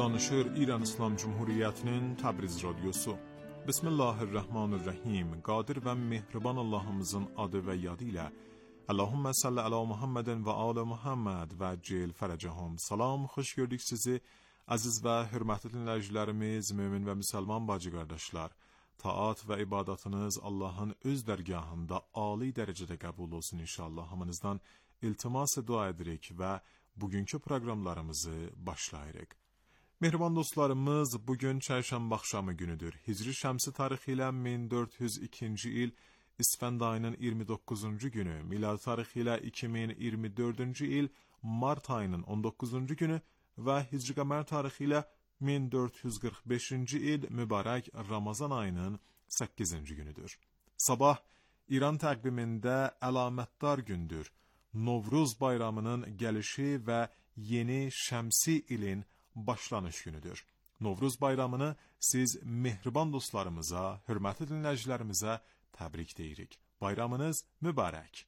Danışır İran İslam Cumhuriyeti'nin Təbriz Radyosu. Bismillahirrahmanirrahim. Qadir ve mehriban Allah'ımızın adı ve yadıyla. Allahümme salli ala Muhammedin ve ala Muhammed ve cil ferecehum. Salam, hoş gördük sizi. Aziz ve hürmetli dinleyicilerimiz, mümin ve Müslüman bacı kardeşler. Taat ve ibadatınız Allah'ın öz dergahında âli derecede kabul olsun inşallah. Hamınızdan iltimas dua ederek ve bugünkü programlarımızı başlayırıq. Mehriban dostlarımız, bugün çarşamba axşamı günüdür. Hicri şəmsi tarixi ilə 1402-ci il İsfənd ayının 29-cu günü, milad tarixi ilə 2024-cü il mart ayının 19-cu günü və Hicri qəmər tarixi ilə 1445-ci il mübarək Ramazan ayının 8-ci günüdür. Sabah İran təqvimində əlamətdar gündür. Novruz bayramının gəlişi və yeni şəmsi ilin başlanış günüdür. Novruz bayramını siz mehriban dostlarımıza, hürmetli dinləyicilərimizə təbrik deyirik. Bayramınız mübarək.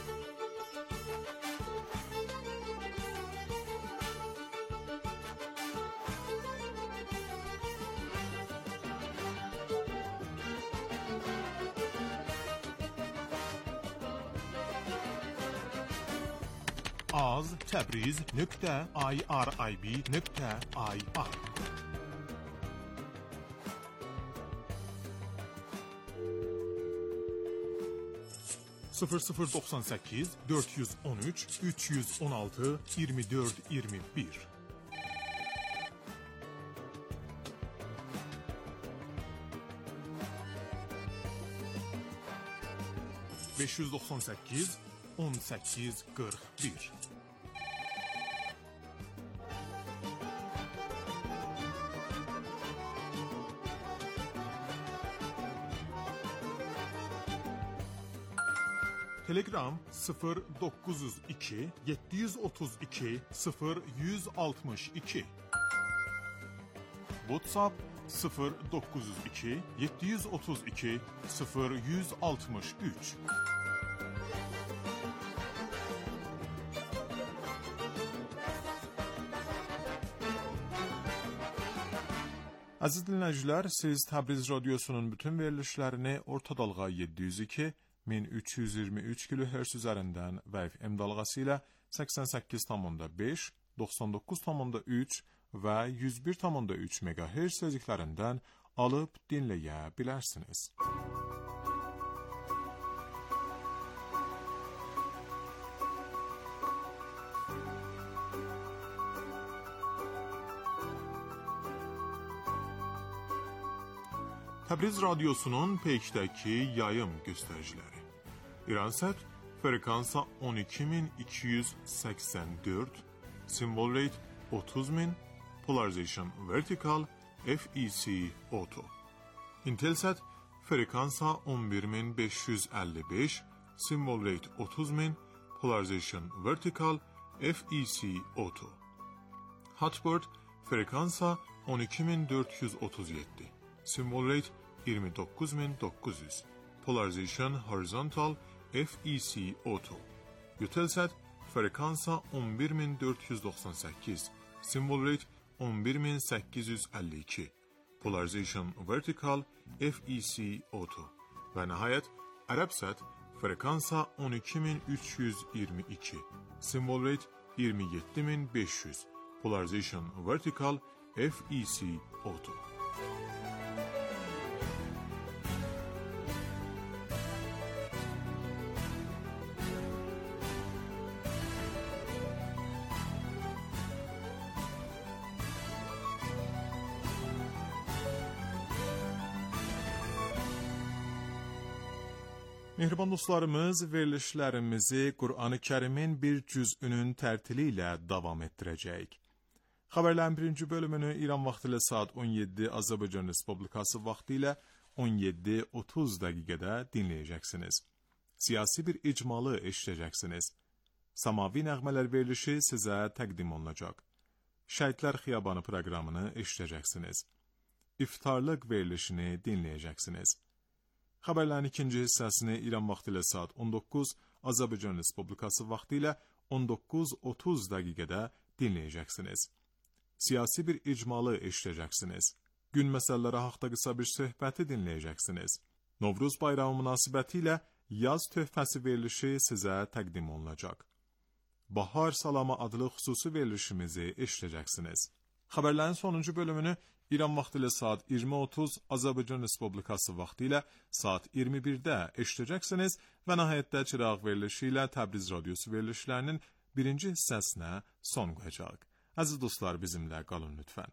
az.tabriz.irib.ir 0098 413 316 24 21 598 18 41 Telegram 0902 732 0162 WhatsApp 0902 732 0163 Aziz dinləyicilər, siz Təbriz Radyosu'nun bütün verilişlərini orta dalğa 702 1323 kHz üzərindən və FM dalğası ilə 88,5, 99,3 və 101,3 MHz sözlüklərindən alıb dinləyə bilərsiniz. Təbriz Radyosu'nun peykdəki yayım göstəriciləri. İransat frekansa 12284, symbol rate 30000, polarization vertical, FEC auto. Intelsat frekansa 11555, symbol rate 30000, polarization vertical, FEC auto. Hotbird frekansa 12437, symbol rate 29900, polarization horizontal, FEC auto. Eutelsat frekansa 11498, symbol rate 11852, polarization vertical, FEC auto. Və nəhayət Arabsat frekansa 12322, symbol rate 27500, polarization vertical, FEC auto. Mehriban dostlarımız, verilişlərimizi Qur'an-ı Kərimin bir cüzünün tərtili ilə davam etdirəcəyik. Xəbərlərin birinci bölümünü İran vaxtı ilə saat 17, Azərbaycan Respublikası vaxtı ilə 17:30 dəqiqədə dinləyəcəksiniz. Siyasi bir icmalı eşidəcəksiniz. Samavi nəğmələr verilişi sizə təqdim olunacaq. Şəhidlər Xiyabanı proqramını eşidəcəksiniz. İftarlıq verilişini dinləyəcəksiniz. Xəbərlərin ikinci hissəsini İran vaxtı ilə saat 19, Azərbaycan Respublikası vaxtı ilə 19:30 dəqiqədə dinləyəcəksiniz. Siyasi bir icmalı eşidəcəksiniz. Gün məsələləri haqda qısa bir söhbəti dinləyəcəksiniz. Novruz bayramı münasibətilə yaz töhfəsi verilişi sizə təqdim olunacaq. Bahar Salamı adlı xüsusi verilişimizi eşidəcəksiniz. Xəbərlərin sonuncu bölümünü İran vaxtı ilə saat 20:30, Azərbaycan Respublikası vaxtı ilə saat 21-də eşidəcəksiniz və nəhayətdə çıraq verilişi ilə Təbriz Radiosu verilişlərinin birinci hissəsinə son qoyacaq. Əziz dostlar, bizimlə qalın lütfən.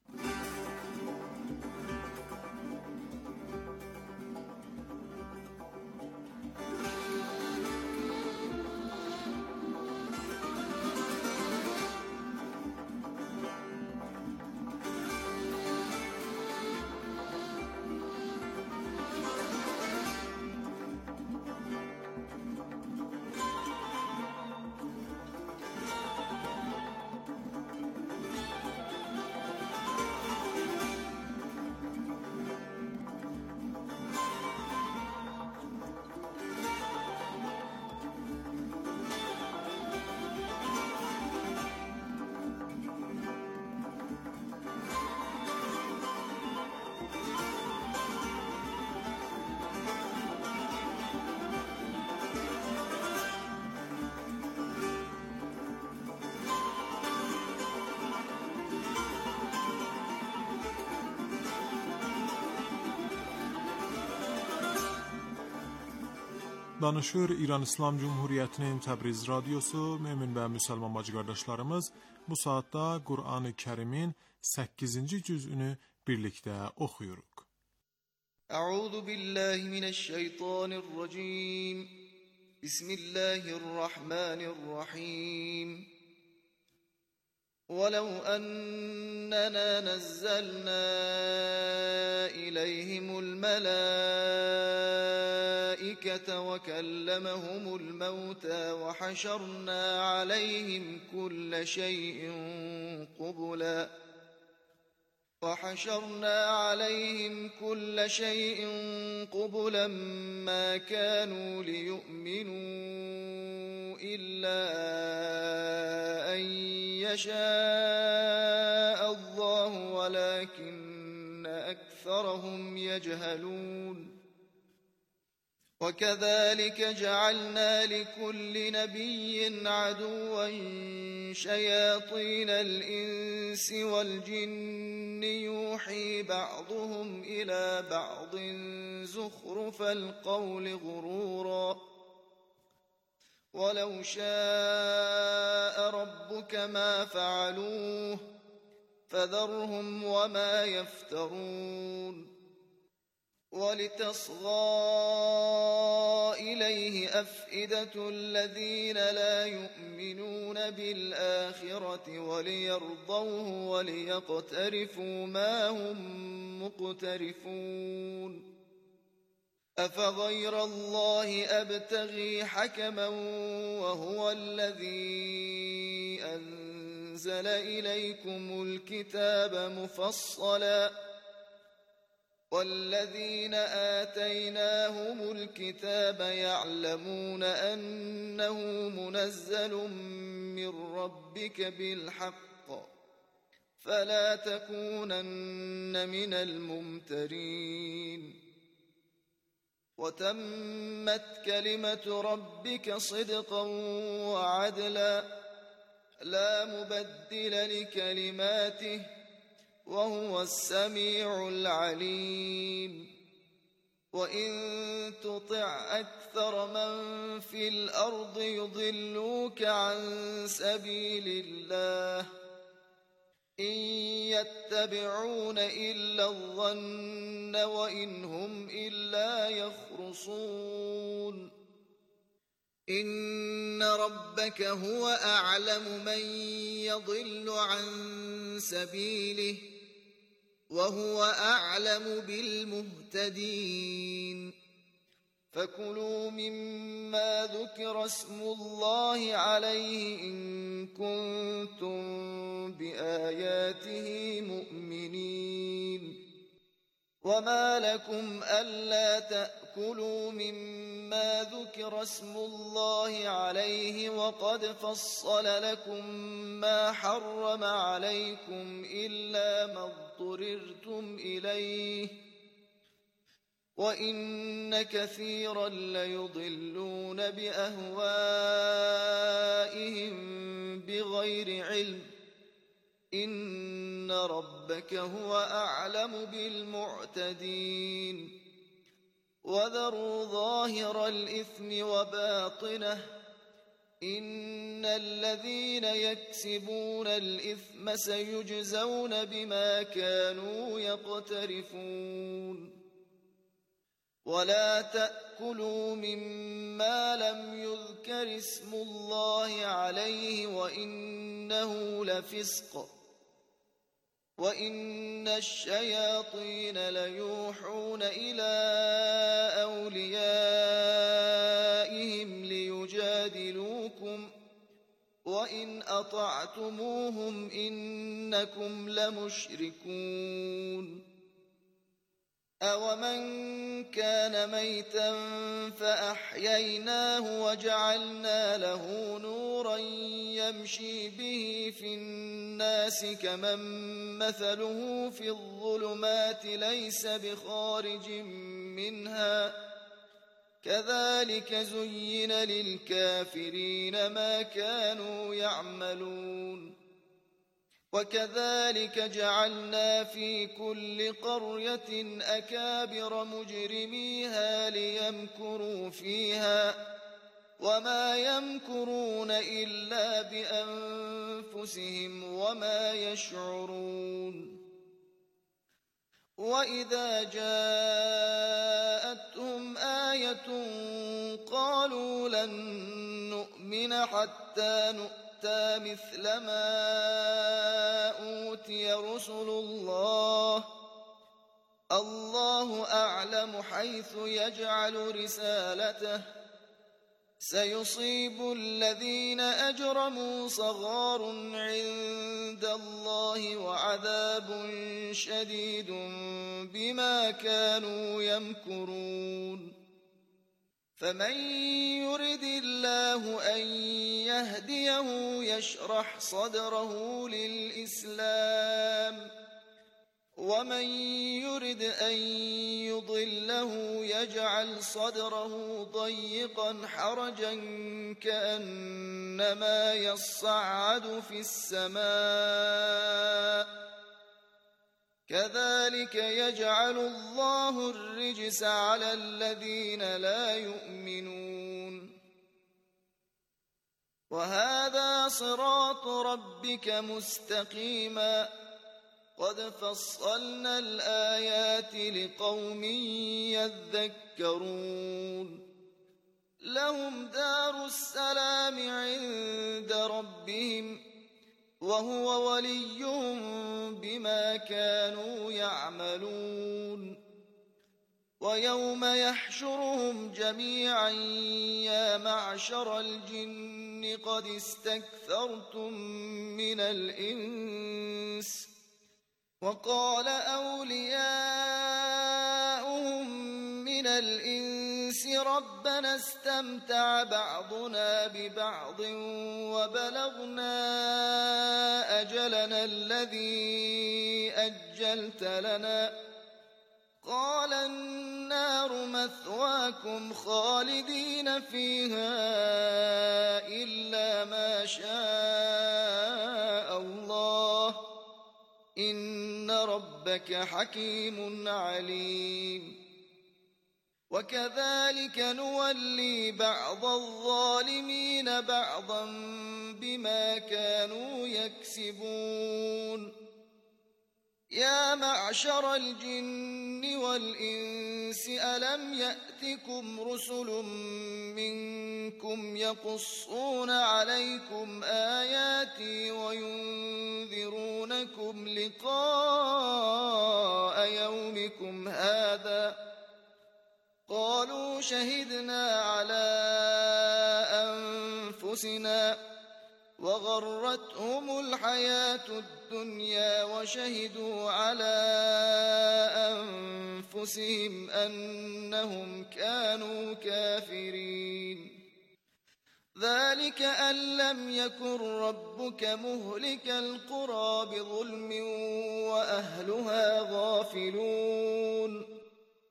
Danışır İran İslam Cumhuriyyətinin Təbriz Radiosu, mömin və müsəlman bacı qardaşlarımız bu saatda Qur'an-ı Kərimin 8-ci cüzünü birlikdə oxuyuruq. Əuzu billahi mineşşeytanirracim. Bismillahirrahmanirrahim. وَلَوْ أَنَّنَا نَزَّلْنَا إِلَيْهِمُ الْمَلَائِكَةَ وَكَلَّمَهُمُ الْمَوْتَى وَحَشَرْنَا عَلَيْهِمْ كُلَّ شَيْءٍ قُبُلًا مَا كَانُوا لِيُؤْمِنُوا إِلَّا أَن يَشَاءَ اللَّهُ وَلَكِنَّ أَكْثَرَهُمْ يَجْهَلُونَ وَكَذَلِكَ جَعَلْنَا لِكُلِّ نَبِيٍّ عَدُوًّا شَيَاطِينَ الْإِنسِ وَالْجِنِّ يُوحِي بَعْضُهُمْ إِلَى بَعْضٍ زُخْرُفَ الْقَوْلِ غُرُورًا وَلَوْ شَاءَ رَبُّكَ مَا فَعَلُوهُ فَذَرْهُمْ وَمَا يَفْتَرُونَ وَلِتَصْغَى إِلَيْهِ أَفْئِدَةُ الَّذِينَ لَا يُؤْمِنُونَ بِالْآخِرَةِ وَلِيَرْضَوْهُ وَلِيَقْتَرِفُوا مَا هُمْ مُقْتَرِفُونَ أَفَغَيْرَ اللَّهِ أَبْتَغِي حَكَمًا وَهُوَ الَّذِي أَنزَلَ إِلَيْكُمُ الْكِتَابَ مُفَصَّلًا وَالَّذِينَ آتَيْنَاهُمُ الْكِتَابَ يَعْلَمُونَ أَنَّهُ مُنَزَّلٌ مِّن رَّبِّكَ بِالْحَقِّ فَلَا تَكُونَنَّ مِنَ الْمُمْتَرِينَ وَتَمَّتْ كَلِمَةُ رَبِّكَ صِدْقًا وَعَدْلًا لَّا مُبَدِّلَ لِكَلِمَاتِهِ وَهُوَ السَّمِيعُ الْعَلِيمُ وَإِن تُطِعْ أَكْثَرَ مَن فِي الْأَرْضِ يُضِلُّوكَ عَن سَبِيلِ اللَّهِ إِن يَتَّبِعُونَ إِلَّا الظَّنَّ وَإِنْ هُمْ إِلَّا يَخْرُصُونَ إِنَّ رَبَّكَ هُوَ أَعْلَمُ مَن يَضِلُّ عَن سَبِيلِهِ وَهُوَ أَعْلَمُ بِالْمُهْتَدِينَ فَكُلُوا مِمَّا ذُكِرَ اسْمُ اللَّهِ عَلَيْهِ إِن كُنتُم بِآيَاتِهِ مُؤْمِنِينَ وما لكم ألا تأكلوا مما ذكر اسم الله عليه وقد فصل لكم ما حرم عليكم إلا ما اضطررتم إليه وإن كثيرا ليضلون بأهوائهم بغير علم إن ربك هو أعلم بالمعتدين وذروا ظاهر الإثم وباطنه إن الذين يكسبون الإثم سيجزون بما كانوا يقترفون ولا تأكلوا مما لم يذكر اسم الله عليه وإنه لفسق وإن الشياطين ليوحون إلى أوليائهم ليجادلوكم وإن أطعتموهم إنكم لمشركون أومن كان ميتا فأحييناه وجعلنا له نورا يمشي به في الناس كمن مثله في الظلمات ليس بخارج منها كذلك زين للكافرين ما كانوا يعملون وكذلك جعلنا في كل قرية أكابر مجرميها ليمكروا فيها وما يمكرون إلا بأنفسهم وما يشعرون وإذا جاءتهم آية قالوا لن نؤمن حتى نؤمن مثل ما أوتي رسل الله الله أعلم حيث يجعل رسالته سيصيب الذين أجرموا صغار عند الله وعذاب شديد بما كانوا يمكرون فمن يرد الله أن يهديه يشرح صدره للإسلام ومن يرد أن يضله يجعل صدره ضيقا حرجا كأنما يصعد في السماء كذلك يجعل الله الرجس على الذين لا يؤمنون وهذا صراط ربك مستقيما قد فصلنا الآيات لقوم يذكرون لهم دار السلام عند ربهم وهو وليهم بما كانوا يعملون ويوم يحشرهم جميعا يا معشر الجن قد استكثرتم من الإنس وقال أولياؤهم من الإنس ربنا استمتع بعضنا ببعض وبلغنا أجلنا الذي أجلت لنا قال النار مثواكم خالدين فيها إلا ما شاء الله إن ربك حكيم عليم وكذلك نولي بعض الظالمين بعضا بما كانوا يكسبون يا معشر الجن والإنس ألم يأتكم رسل منكم يقصون عليكم آياتي وينذرونكم لقاء يومكم هذا قالوا شهدنا على أنفسنا وغرتهم الحياة الدنيا وشهدوا على أنفسهم أنهم كانوا كافرين. ذلك أن لم يكن ربك مهلك القرى بظلم وأهلها غافلون.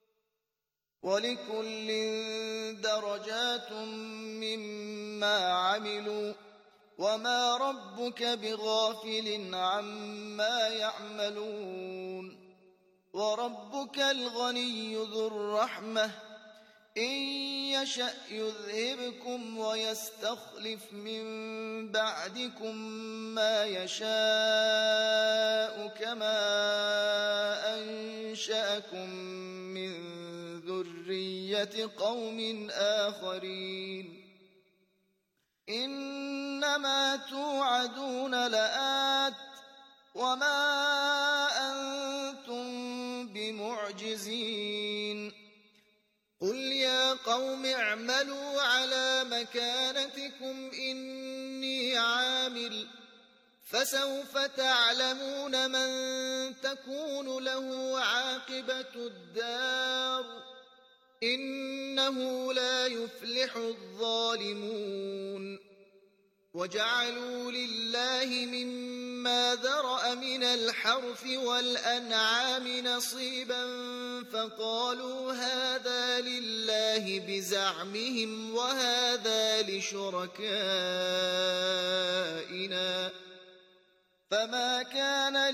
ولكل درجات مما عملوا وما ربك بغافل عما يعملون. وربك الغني ذو الرحمة إن يشأ يذهبكم ويستخلف من بعدكم ما يشاء كما أنشأكم من ذرية قوم آخرين. إنما توعدون لآت وما أنتم بمعجزين. قل يا قوم اعملوا على مكانتكم إني عامل فسوف تعلمون من تكون له عاقبة الدار إنه لا يفلح الظالمون. وجعلوا لله مما ذرأ من الحرث والأنعام نصيبا فقالوا هذا لله بزعمهم وهذا لشركائنا فما كان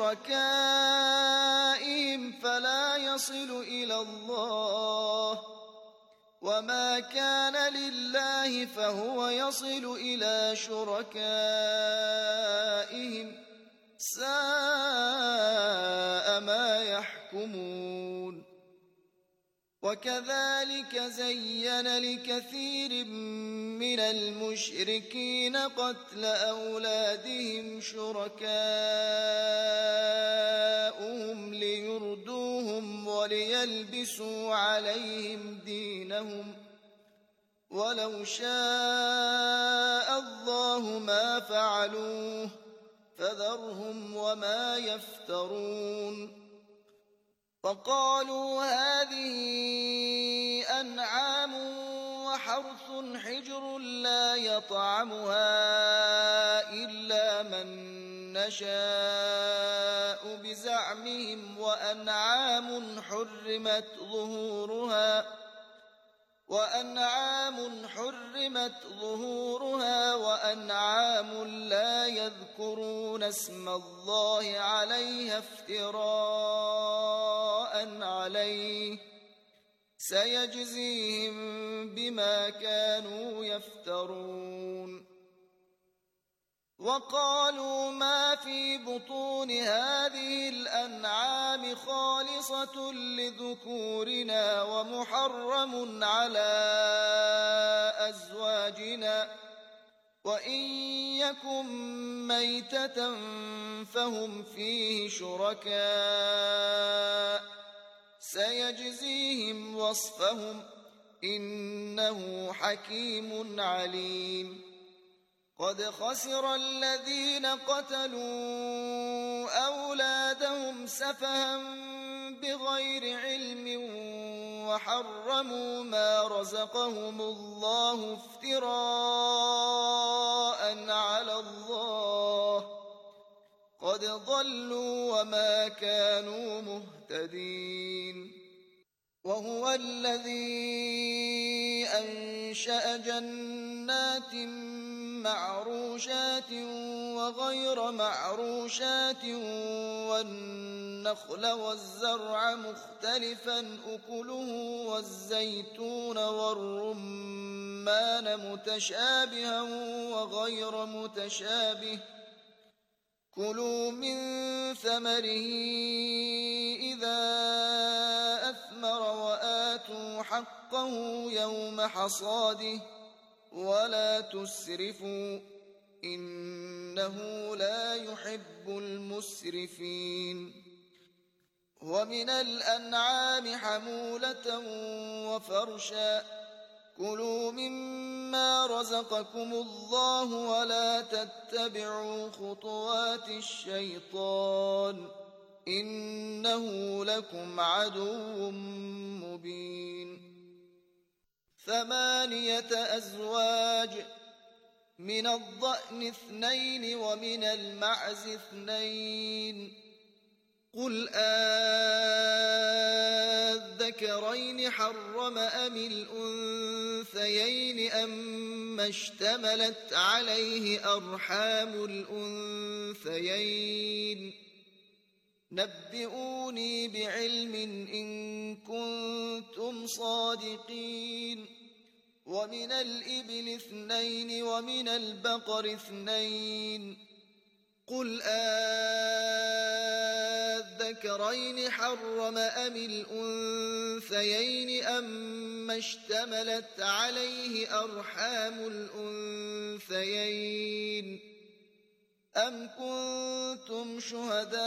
لشركائهم فلا يصل إلى الله وما كان لله فهو يصل إلى شركائهم ساء ما يحكمون. وكذلك زين لكثير من المشركين قتل أولادهم شركاؤهم ليردوهم وليلبسوا عليهم دينهم ولو شاء الله ما فعلوه فذرهم وما يفترون. فقالوا هذه أنعام وحرث حجر لا يطعمها إلا من نشاء بزعمهم وأنعام حرمت ظهورها وأنعام لا يذكرون اسم الله عليها افتراء عليه سيجزيهم بما كانوا يفترون. وقالوا ما في بطون هذه الأنعام خالصة لذكورنا ومحرم على أزواجنا وإن يكن ميتة فهم فيه شركاء سيجزيهم وصفهم إنه حكيم عليم. قد خسر الذين قتلوا أولادهم سفها بغير علم وحرموا ما رزقهم الله افتراء على الله قد ضلوا وما كانوا مهتدين. وهو الذي أنشأ جنات معروشات وغير معروشات والنخل والزرع مختلفا أكله والزيتون والرمان متشابها وغير متشابه كلوا من ثمره إذا أثمر وآتوا حقه يوم حصاده ولا تسرفوا إنه لا يحب المسرفين. ومن الأنعام حمولة وفرشا كلوا مما رزقكم الله ولا تتبعوا خطوات الشيطان إنه لكم عدو مبين 8 أزواج من الضأن 2 ومن المعز 2 قل أذكرين حرم أم الأنثيين أما اشتملت عليه أرحام الأنثيين نبئوني بعلم إن كنتم صادقين ومن الإبل 2 ومن البقر 2 قل أذكرين حرم أم الأنثيين أما اشتملت عليه أرحام الأنثيين أم كنتم شهداء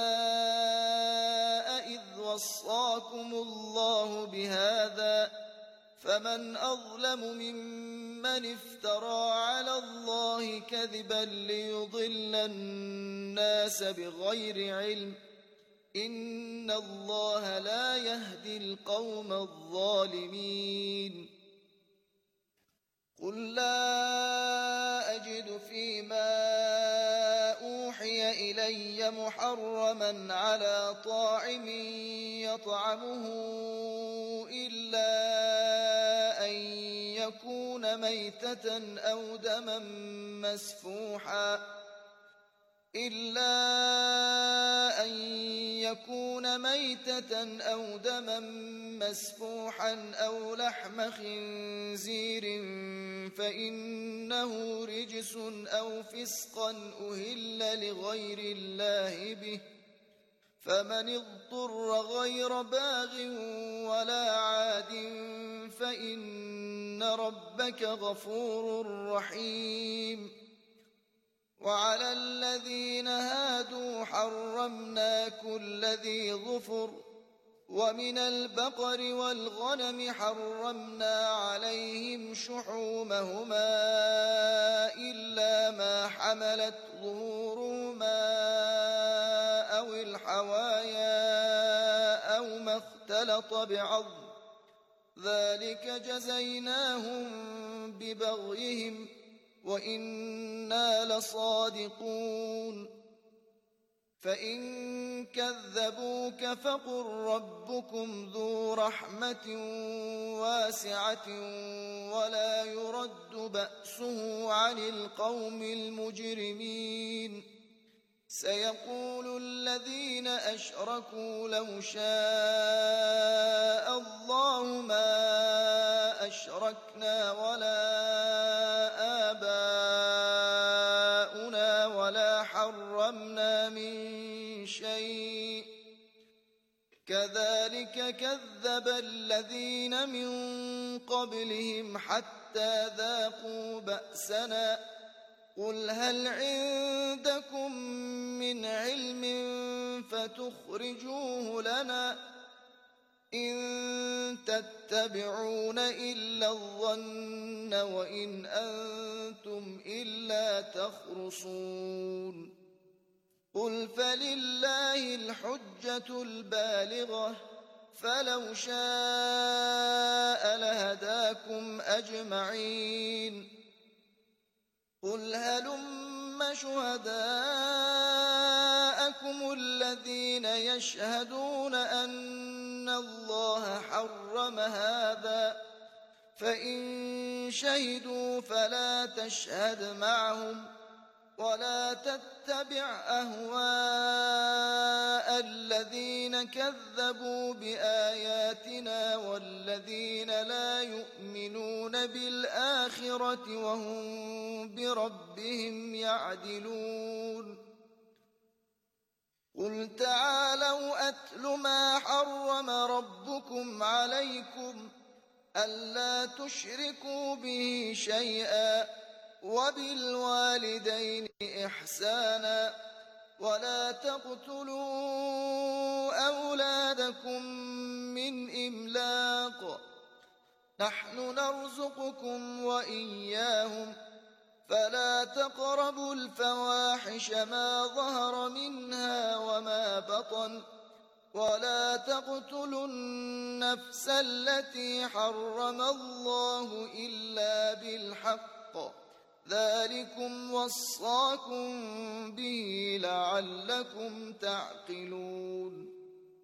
إذ وصاكم الله بهذا فمن أظلم ممن افترى على الله كذبا ليضل الناس بغير علم إن الله لا يهدي القوم الظالمين قل لا أجد فيما أوحي إلي محرما على طاعم يطعمه إلا أن يكون ميتة أو دما مسفوحا أو لحم خنزير فإنه رجس أو فسقا أهل لغير الله به فمن اضطر غير باغ ولا عاد فإن ربك غفور رحيم وعلى الذين هادوا حرمنا كل ذي ظفر ومن البقر والغنم حرمنا عليهم شحومهما إلا ما حملت ظهورهما أو الحوايا أو ما اختلط بعظم ذلك جزيناهم ببغيهم وإنا لصادقون فإن كذبوك فقل ربكم ذو رحمة واسعة ولا يرد بأسه عن القوم المجرمين سيقول الذين أشركوا لو شاء الله ما أشركنا ولا آباؤنا ولا حرمنا من شيء كذلك كذب الذين من قبلهم حتى ذاقوا بأسنا قل هل عندكم من علم فتخرجوه لنا إن تتبعون إلا الظن وإن أنتم إلا تخرصون قل فلله الحجة البالغة فلو شاء لهداكم أجمعين قل هلم شهداءكم الذين يشهدون أن الله حرم هذا فإن شهدوا فلا تشهد معهم ولا تتبع أهواء الذين كذبوا بآياتنا والذين لا يؤمنون بالآخرة وهم بربهم يعدلون قل تعالوا أتل ما حرم ربكم عليكم ألا تشركوا به شيئا وبالوالدين إحسانا ولا تقتلوا أولادكم من إملاق نحن نرزقكم وإياهم فلا تقربوا الفواحش ما ظهر منها وما بطن ولا تقتلوا النفس التي حرم الله إلا بالحق ذلكم وصاكم به لعلكم تعقلون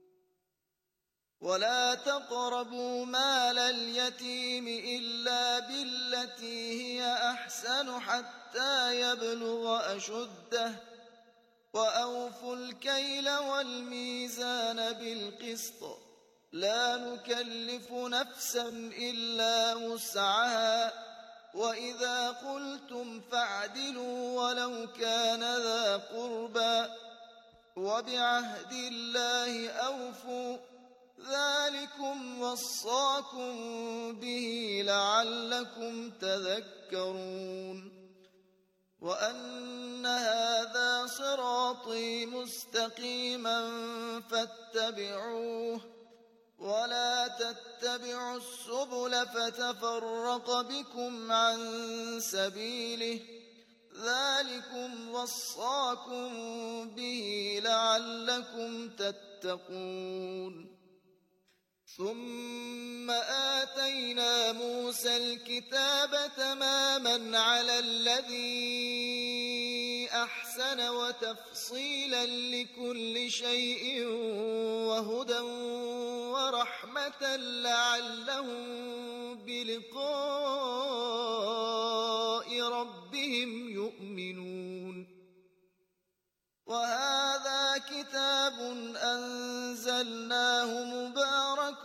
ولا تقربوا مال اليتيم إلا بالتي هي أحسن حتى يبلغ أشده وأوفوا الكيل والميزان بالقسط لا نكلف نفسا إلا وسعها وإذا قلتم فاعدلوا ولو كان ذا قربى وبعهد الله أوفوا ذلكم وصاكم به لعلكم تذكرون وأن هذا صراطي مستقيما فاتبعوه ولا تتبعوا السبل فتفرق بكم عن سبيله ذلكم وصاكم به لعلكم تتقون ثم آتينا موسى الكتاب تماما على الذي أحسن وتفصيلا لكل شيء وهدى ورحمة لعلهم بلقاء ربهم يؤمنون وهذا كتاب أنزلناه مبارك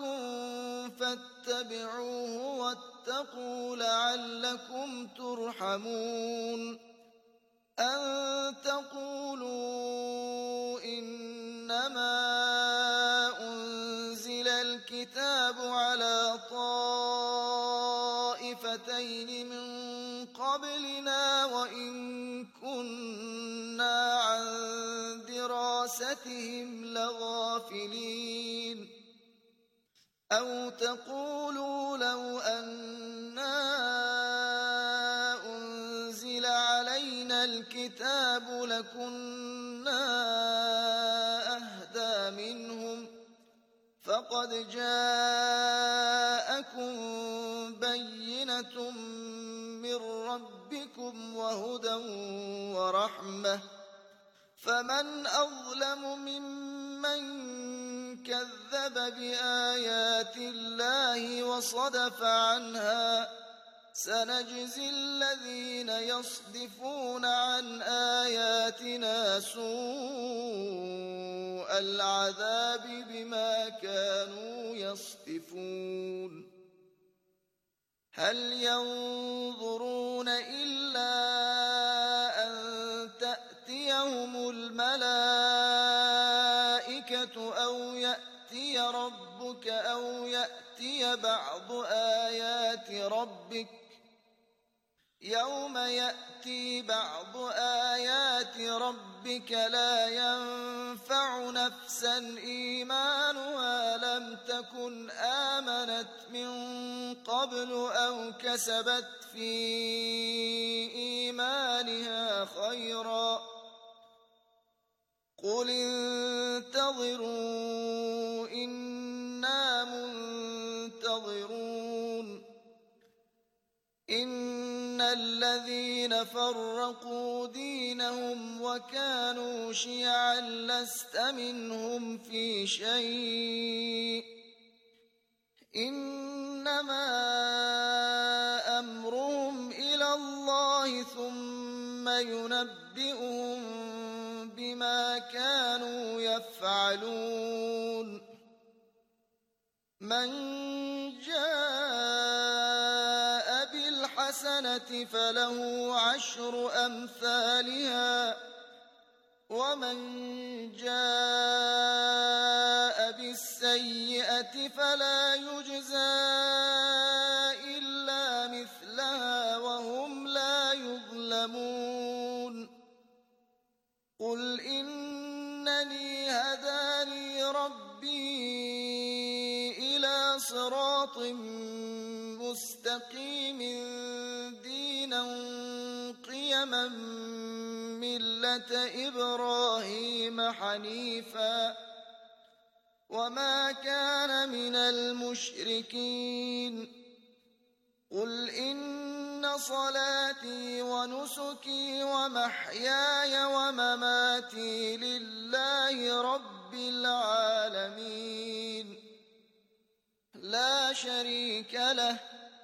فاتبعوه واتقوا لعلكم ترحمون أن تقولوا إنما أنزل الكتاب على طائفتين من قبلنا وإن كنا عن دراستهم لغافلين أو تقولوا لو أنا أنزل علينا الكتاب لكنا أهدى منهم فقد جاءكم بينة من ربكم وهدى ورحمة فمن أظلم ممن كذب بآيات الله وصدف عنها سنجزي الذين يصدفون عن آياتنا سوء العذاب بما كانوا يصدفون هل ينظرون إلا أن تأتيهم الملائكة أو يأتي ربك أو يأتي بعض آيات ربك يوم يأتي بعض آيات ربك لا ينفع نفسا إيمانها لم تكن آمنت من قبل أو كسبت في إيمانها خيرا قل انتظروا إنا منتظرون إن الذين فرقوا دينهم وكانوا شيعا لست منهم في شيء إنما أمرهم إلى الله ثم ينبئهم بما كانوا يفعلون من جاء بالحسنة فله عشر أمثالها ومن جاء بالسيئة فلا يجزى إلا مثلها وهم لا يظلمون قل إنني هداني ربي إلى صراط مستقيم دينا قيما ملة إبراهيم حنيفا وما كان من المشركين قل إن صلاتي ونسكي ومحياي ومماتي لله رب العالمين لا شريك له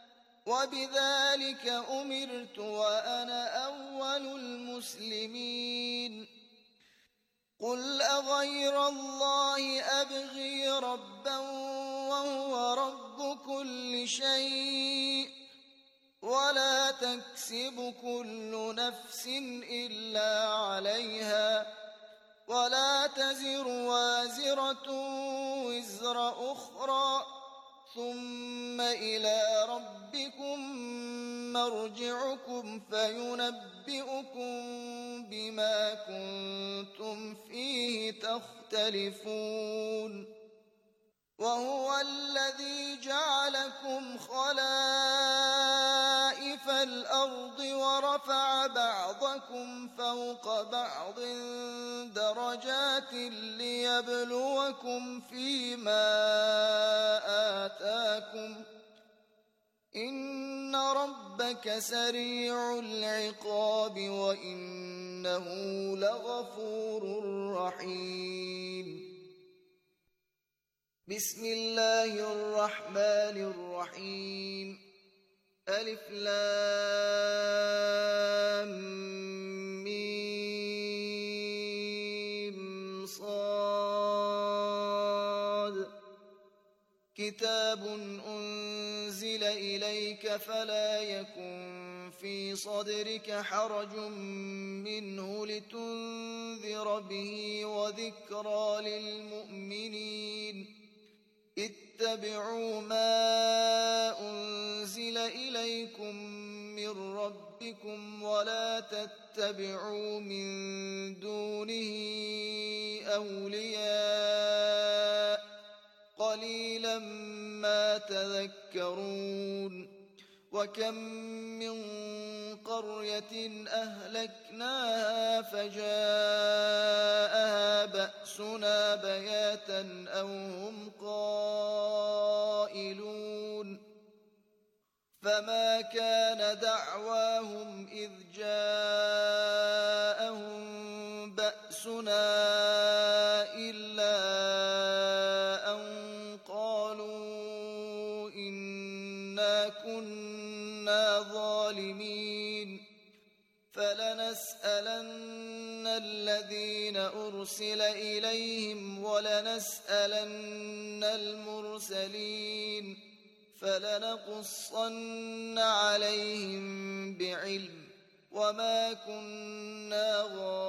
وبذلك أمرت وأنا أول المسلمين قل أغير الله أبغي ربا وهو رب كل شيء ولا تكسب كل نفس إلا عليها ولا تزر وازرة وزر أخرى ثم إلى ربكم مرجعكم فينبئكم بما كنتم فيه تختلفون وهو الذي جعلكم خلائف الأرض ورفع بعضكم فوق بعض درجات ليبلوكم فيما آتاكم إن ربك سريع العقاب وإنه لغفور رحيم بسم الله الرحمن الرحيم ألف لام ميم صاد كتاب أنزل إليك فلا يكن في صدرك حرج منه لتنذر به وذكرى للمؤمنين اتبعوا ما أنزل إليكم من ربكم ولا تتبعوا من دونه أولياء قليلا ما تذكرون وكم من قرية أهلكناها فجاءها بأسنا بياتا أو هم قائلون فما كان دعواهم إذ جاءهم بأسنا إلا أن قالوا إنا كنا ظالمين فلنسألن الذين أرسل إليهم ولنسألن المرسلين فلنقصن عليهم بعلم وما كنا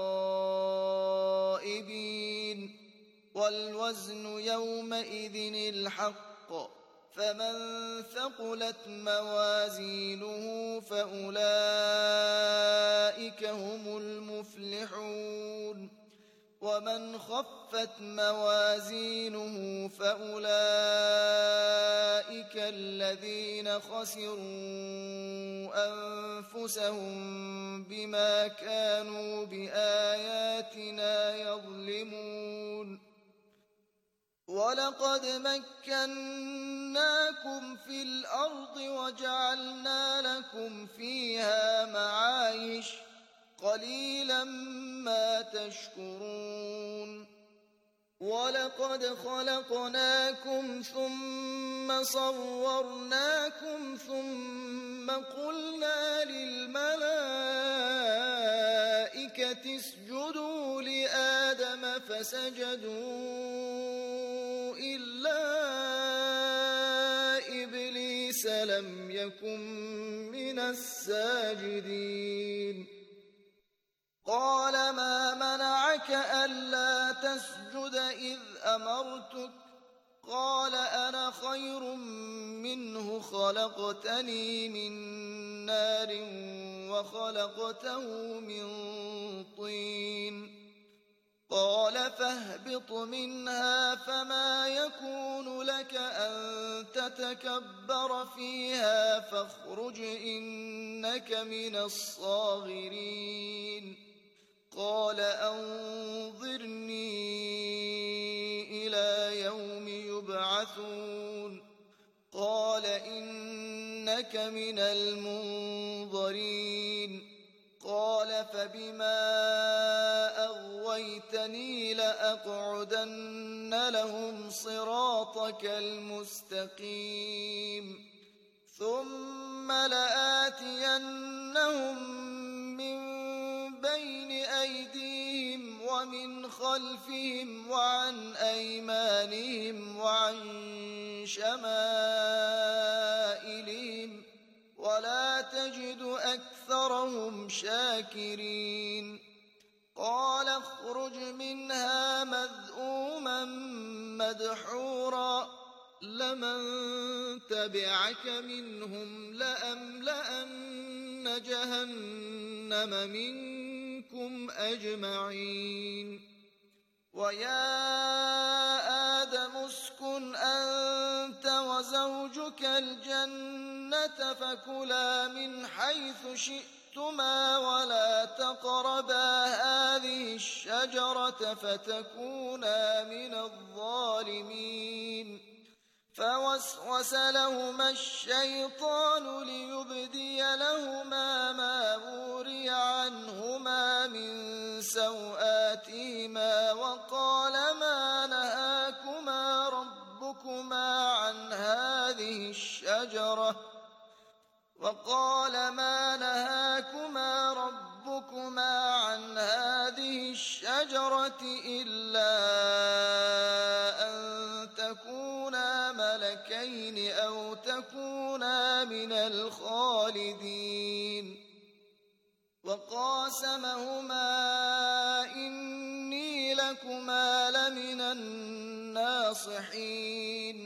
غائبين والوزن يومئذ الحق فمن ثقلت موازينه فأولئك هم المفلحون ومن خفت موازينه فأولئك الذين خسروا أنفسهم بما كانوا بآياتنا يظلمون ولقد مكناكم في الأرض وجعلنا لكم فيها معايش قليلا ما تشكرون ولقد خلقناكم ثم صورناكم ثم قلنا للملائكة اسجدوا لآدم فسجدوا إلا إبليس لم يكن من الساجدين قال ما منعك ألا تسجد إذ أمرتك قال أنا خير منه خلقتني من نار وخلقته من طين قال فاهبط منها فما يكون لك أن تتكبر فيها فاخرج إنك من الصاغرين قال أنظرني إلى يوم يبعثون قال إنك من المنظرين قال فبما أغويتني لأقعدن لهم صراطك المستقيم ثم لآتينهم من بين أيديهم ومن خلفهم وعن أيمانهم وعن شمائلهم ولا تجد أكثرهم شاكرين قال اخرج منها مذءوما مدحورا لمن تبعك منهم لأملأن جهنم منكم أجمعين ويا آدم اسكن أنت وزوجك الجنة فكلا من حيث شئتما ولا تقربا هذه الشجرة فتكونا من الظالمين فوسوس لهما الشيطان ليبدي لهما ما وري عنهما من سوآتهما وقال ما نهاكما ربكما عن هذه الشجرة إلا أن تكونا ملكين أو تكونا من الخالدين وقاسمهما إني لكما لمن الناصحين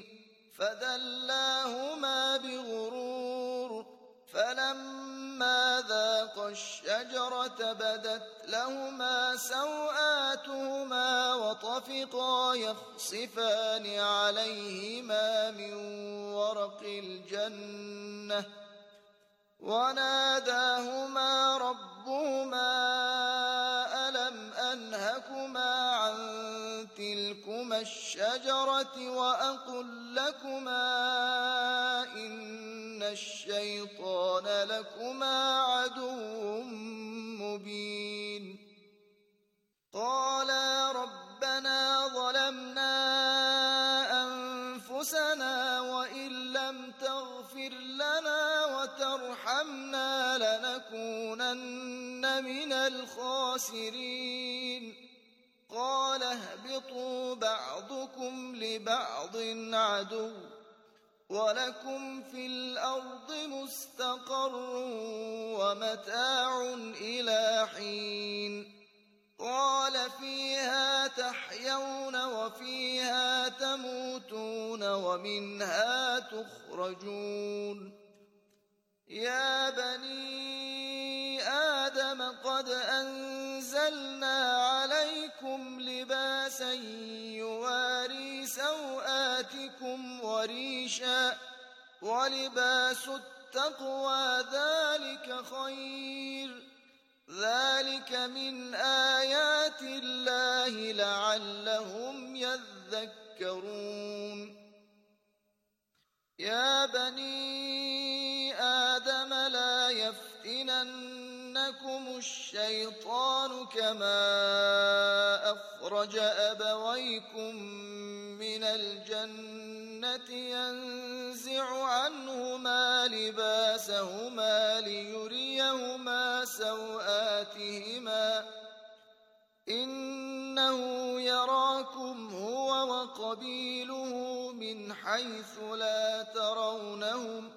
فدلاهما بغرور فلما ذاقا الشجرة بدت لهما سوآتهما وطفقا يخصفان عليهما من ورق الجنة وناداهما ربهما ألم أنهكما عن تلكما الشجرة وأقل لكما إن الشيطان لكما عدو مبين قالا ربنا ظلمنا أنفسنا وإن لم تغفر لنا وترحمنا لنكونن من الخاسرين قال اهبطوا بعضكم لبعض عدو ولكم في الأرض مستقر ومتاع إلى حين قال فيها تحيون وفيها تموتون ومنها تخرجون يا بني آدم قد أنزلنا عليكم لباسا يواري سوآتكم وريشا ولباس التقوى ذلك خير ذلك من آيات الله لعلهم يذكرون يا بني آدم لا يفتننكم الشيطان كما أخرج أبويكم من الجنة ينزع عنهما لباسهما ليريهما سوآتهما إنه يراكم هو وقبيله من حيث لا ترونهم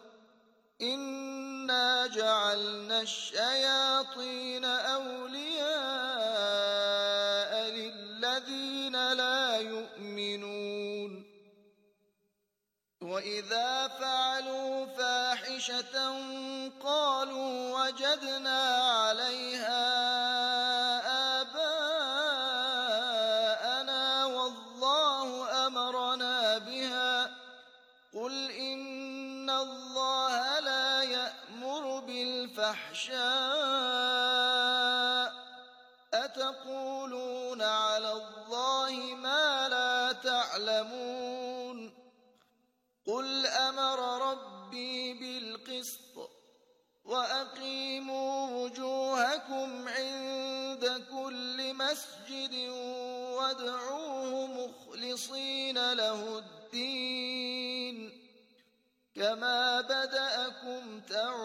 إنا جعلنا الشياطين أولياء للذين لا يؤمنون وإذا فعلوا فاحشة قالوا وجدنا عليها آباءنا والله أمرنا بها قل إن الله لا يأمر بالفحشاء أتقولون على الله ما لا تعلمون مسجد وادعوه مخلصين له الدين كما بدأكم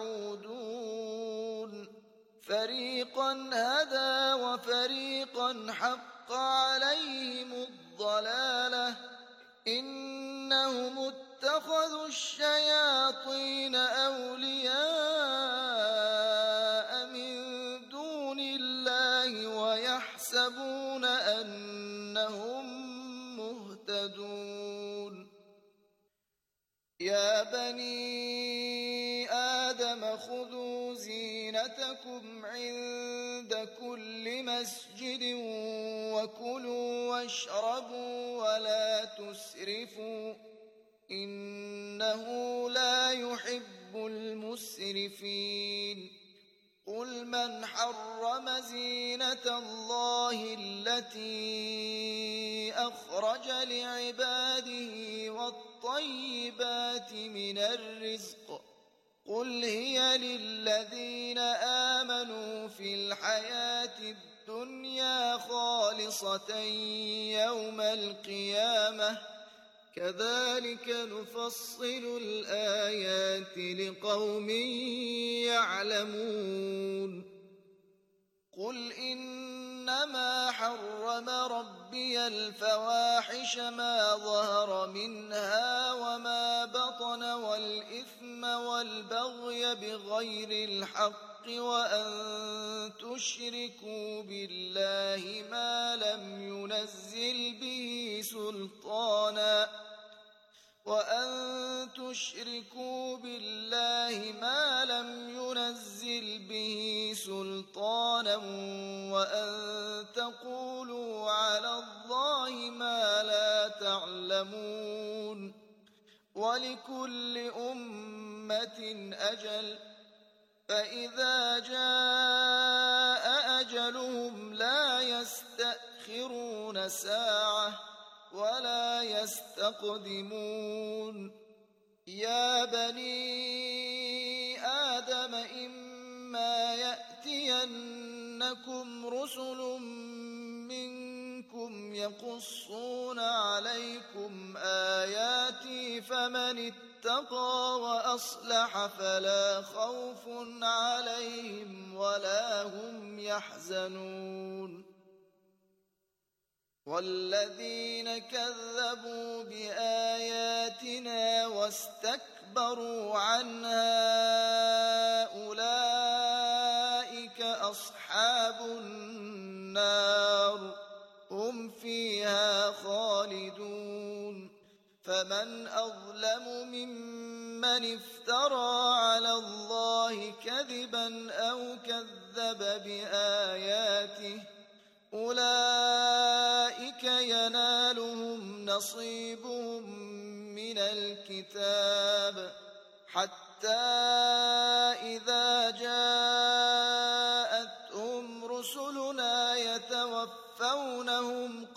تعودون فريقا هدى وفريقا حق عليهم الضلالة إنهم اتخذوا الشياطين أولياء من دون الله ويحسبون أنهم مهتدون يا بني آدم خذوا زينتكم عند كل مسجد وكلوا واشربوا ولا تسرفوا إنه لا يحب المسرفين قل من حرم زينة الله التي أخرج لعباده والطيبات من الرزق قل هي للذين آمنوا في الحياة الدنيا خالصة يوم القيامة كذلك نفصل الآيات لقوم يعلمون قل إنما حرم ربي الفواحش ما ظهر منها وما بطن والإثم والبغي بغير الحق وأن تشركوا بالله ما لم ينزل به سلطانا وأن تشركوا بالله ما لم ينزل به سلطانا وأن تقولوا على الله ما لا تعلمون ولكل أمة أجل فإذا جاء أجلهم لا يستأخرون ساعة ولا يستقدمون يا بني آدم إما يأتينكم رسل منكم يقصون عليكم آياتي فمن اتقى وأصلح فلا خوف عليهم ولا هم يحزنون والذين كذبوا بآياتنا واستكبروا عنها أولئك أصحاب النار هم فيها خالدون فمن أظلم ممن افترى على الله كذبا أو كذب بآياته أولئك ينالهم نصيبهم من الكتاب حتى إذا جاءتهم رسلنا يتوفونهم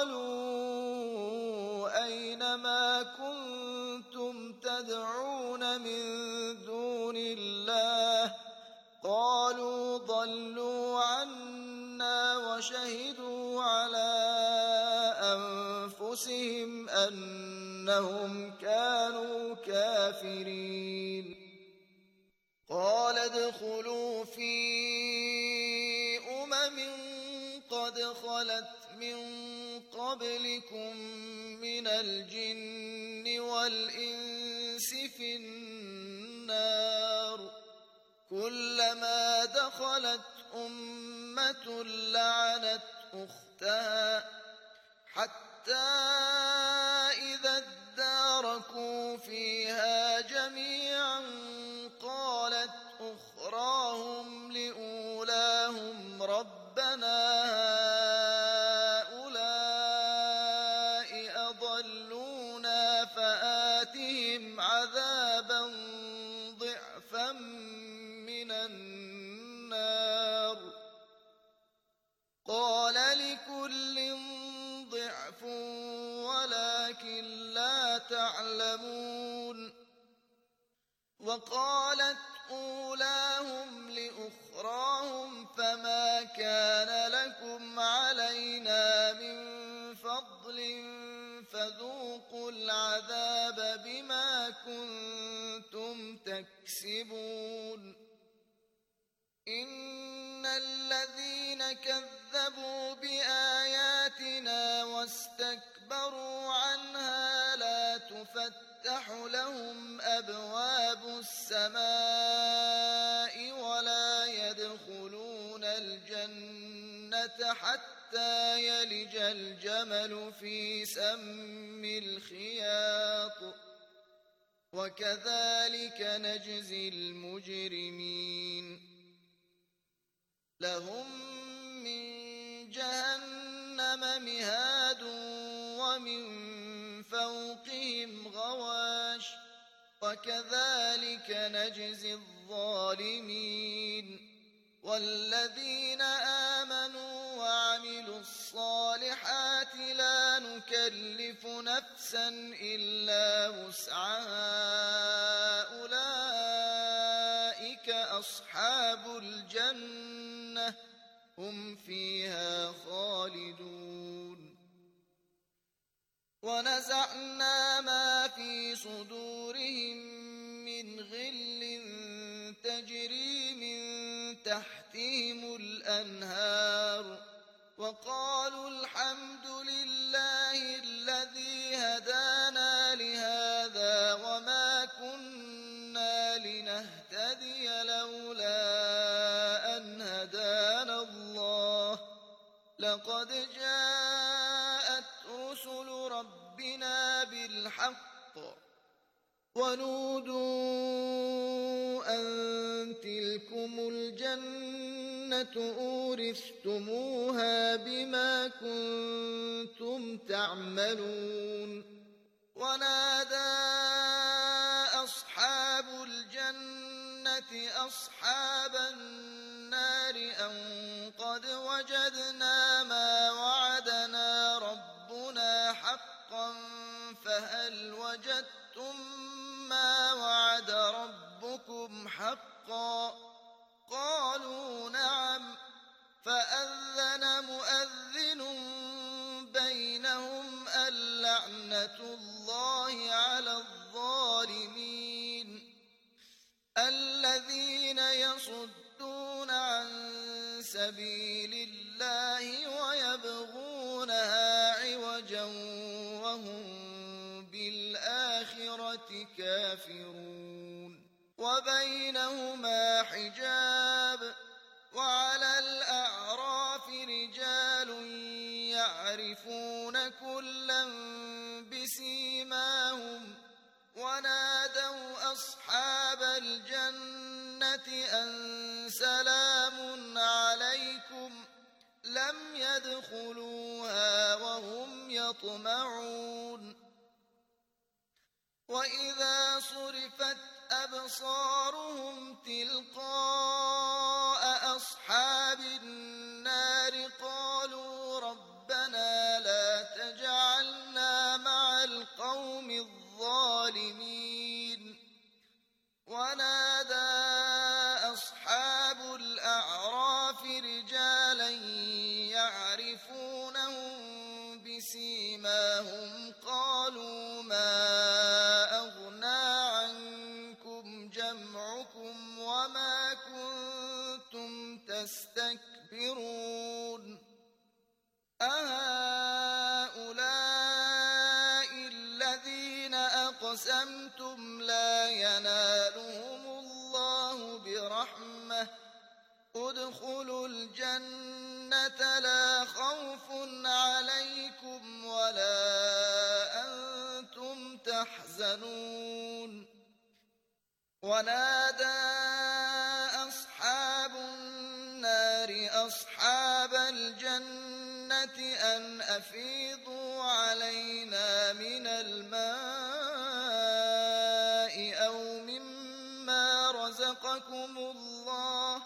قالوا أين ما كنتم تدعون من دون الله قالوا ضلوا عنا وشهدوا على أنفسهم أنهم كانوا كافرين قال ادخلوا في قد خلت من قبلكم من الجن والإنس في النار كلما دخلت أمة لعنت أختها حتى إذا اداركوا فيها جميعا قالت أخراهم لأولاهم ربنا هؤلاء أضلونا فآتهم عذابا ضعفا من النار قال لكل ضعف ولكن لا تعلمون وقالت أولاهم لأخراهم فما كان لكم علينا من فضل فذوقوا العذاب بما كنتم تكسبون إن الذين كذبوا بآياتنا واستكبروا عنها لا تفتح لهم أبواب السماء ولا يدخلون الجنة حتى يلج الجمل في سم الخياط وكذلك نجزي المجرمين لهم من جهنم مهاد ومن فوقهم غواش وكذلك نجزي الظالمين والذين آمنوا وعملوا الصالحات لا نكلف نفسا إلا وسعها أولئك أصحاب الجنة هم فيها خالدون ونزعنا ما في صدورهم من غل تجري من تحتهم الأنهار وقالوا الحمد لله الذي هدانا لهذا وما كنا لنهتدي لولا أن هدانا الله لقد جاءت رسل ربنا بالحق ونودوا أن تلكم الجنة أورثتموها بما كنتم تعملون ونادى أصحاب الجنة أصحاب النار أن قد وجدنا ما وعدنا ربنا حقا فهل وجدتم ما وعد ربكم حقا قالوا نعم فأذن مؤذن بينهم اللعنة الله على الظالمين الذين يصدون عن سبيل الله ويبغونها عوجا وهم بالآخرة كافرون وبينهما حجاب وعلى الأعراف رجال يعرفون كلا بسيماهم ونادوا أصحاب الجنة أن سلام عليكم لم يدخلوها وهم يطمعون وإذا صرفت أبصارهم تلقاء أصحاب النار قالوا ربنا لا تجعلنا مع القوم الظالمين ونادى أصحاب الأعراف رجالا يعرفونهم بسيماهم قالوا ما جمعكم وما كنتم تستكبرون أهؤلاء الذين أقسمتم لا ينالهم الله برحمة ادخلوا الجنة لا خوف عليكم ولا أنتم تحزنون ونادى أصحاب النار أصحاب الجنة أن أفيضوا علينا من الماء أو مما رزقكم الله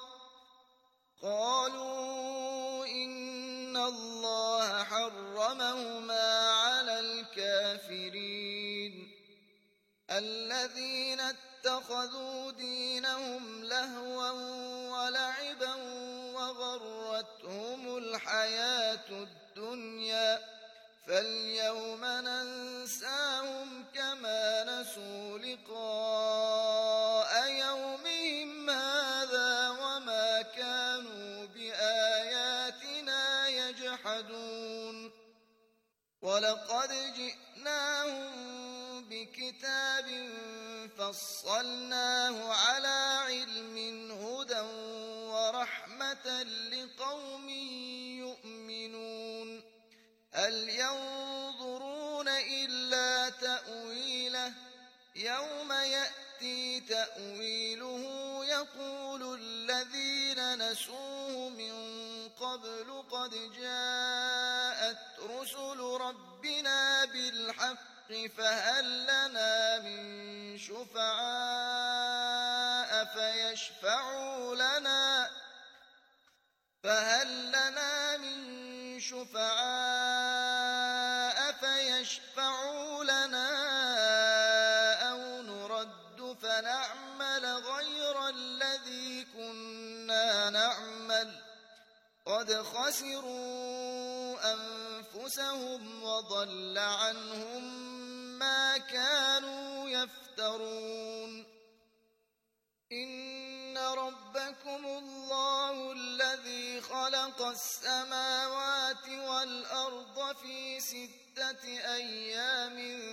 قالوا إن الله حرمهما على الكافرين الذين اتخذوا دينهم لهوا ولعبا وغرتهم الحياة الدنيا فاليوم ننساهم كما نسوا لقاء يومهم هذا وما كانوا بآياتنا يجحدون ولقد جئناهم بكتاب فصلناه على علم هدى ورحمة لقوم يؤمنون هل ينظرون إلا تأويله يوم يأتي تأويله يقول الذين نسوه من قبل قد جاءت رسل ربنا بالحق فهل لنا من شفعاء فيشفعوا لنا أو نرد فنعمل غير الذي كنا نعمل قد خسروا أنفسهم وضل عنهم ما كانوا يفترون إن ربكم الله الذي خلق السماوات والأرض في 6 أيام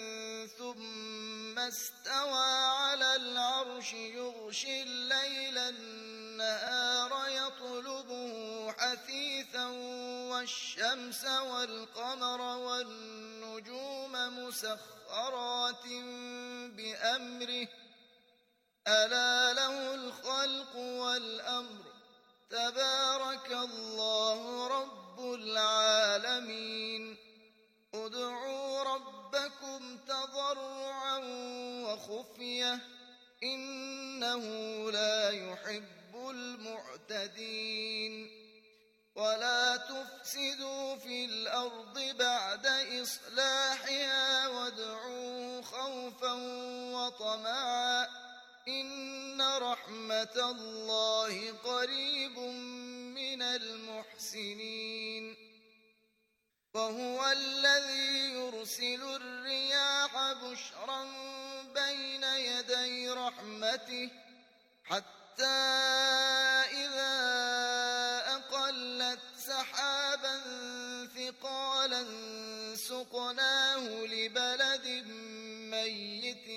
ثم استوى على العرش يغشي الليل النهار يطلبه حثيثا والشمس والقمر والنجوم مسخرات بأمره ألا له الخلق والأمر تبارك الله رب العالمين ادعوا ربكم تضرعا وخفية إنه لا يحب المعتدين ولا تفسدوا في الأرض بعد إصلاحها وادعوه خوفا وطمعا إن رحمة الله قريب من المحسنين وهو الذي يرسل الرياح بشرا بين يدي رحمته حتى إذا أقلت سحابا ثقالا سقناه لبلد ميت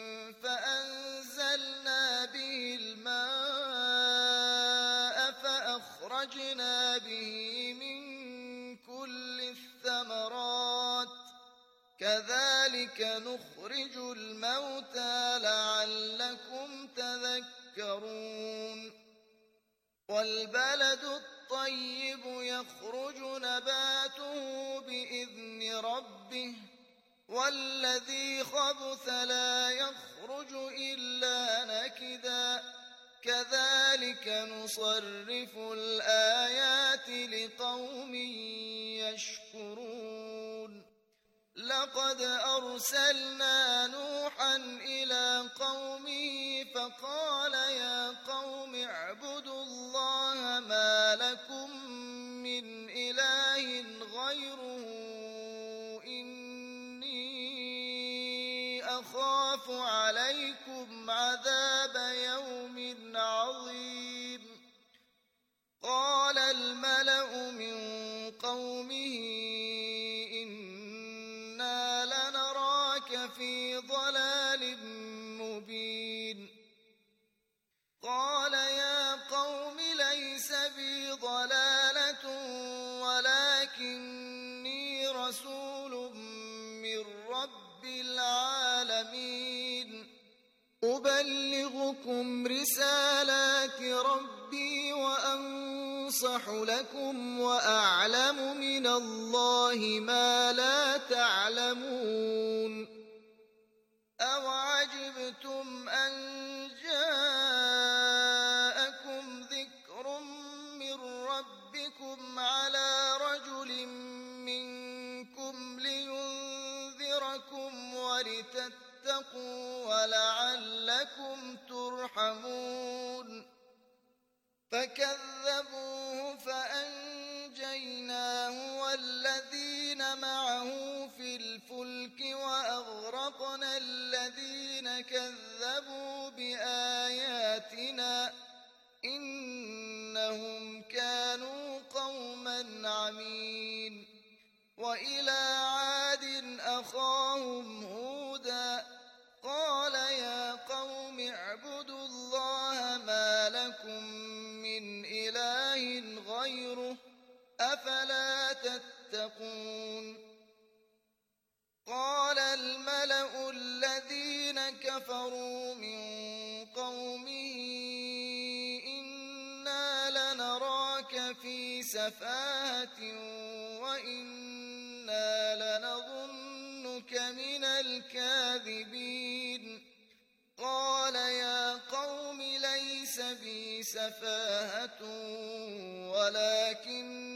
فأنزلنا به الماء فأخرجنا به من كل الثمرات كذلك نخرج الموتى لعلكم تذكرون والبلد الطيب يخرج نباته بإذن ربه والذي خبث لا يخرج إلا نكدا كذلك نصرف الآيات لقوم يشكرون لقد أرسلنا نوحا إلى قومه فقال يا قوم اعبدوا الله ما لكم من إله غيره إني أخاف عليكم عذاب يوم عظيم قال الملأ من قومه إنا لنراك في ضلال مبين قال يا قوم ليس بي ضلالة ولكني رسول من رب العالمين أبلغكم رسالات ربي وأنصح لكم وأعلم من الله ما لا تعلمون أوعجبتم أن جاءكم ذكر من ربكم على رجل منكم لينذركم ولتتقوا واتقوا ولعلكم ترحمون فكذبوه فأنجيناه والذين معه في الفلك وأغرقنا الذين كذبوا بآياتنا إنهم كانوا قوما عمين وإلى عاد أخاهم هودا قال يا قوم اعبدوا الله ما لكم من إله غيره أفلا تتقون قال الملأ الذين كفروا من قومه إنا لنراك في سفاهة وإنا لنظنك من الكاذبين قال يا قوم ليس بي سفاهة ولكن